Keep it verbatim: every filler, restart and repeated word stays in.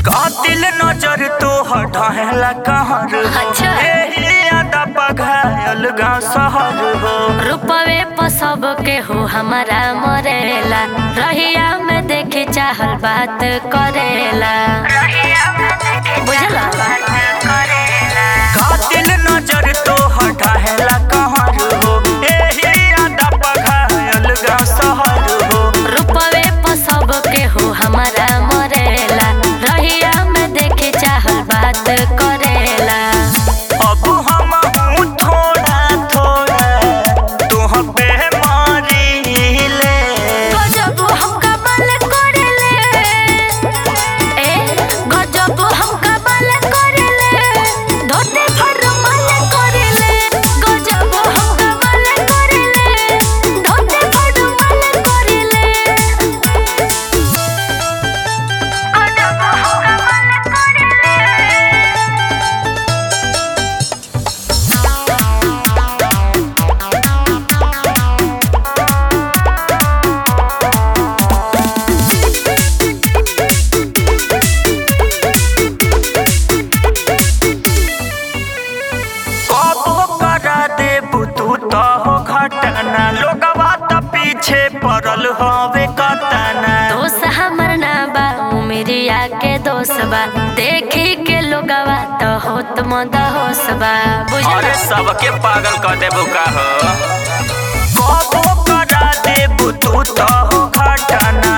कातिल नजर तो हटाएला कहर अच्छा। यादा पघायल गा सहर हो रुपवे पर सब के हो हमारा मरेला रहिया में देखे चाहल बात करेला बुझला कातिल नजर तो हटाएला कहर हो यादा पघायल गा सहर हो रुपवे पर सब के हो हमारा मरेला रहिया में देखे चाहल बात करेला अब हम हूँ थोड़ा थोड़ा तुह पे मारीले गजब हम कमाल करेले ए गजब हम कमाल करेले धोते फरमाल करेले गजब हम कमाल करेले धोते फरमाल करेले गजब हम कमाल करेले कबो करा दे बुतू तो हो घटना लोगवा त पीछे पड़ल हवे कतना दोस्त हमर ना बा उमरिया के दोस्त बा देखी के लोगवा तो होत मद होश बा बुझला अरे सबके पागल कर देबो का हो कबो करा दे बुतू तो हो घटना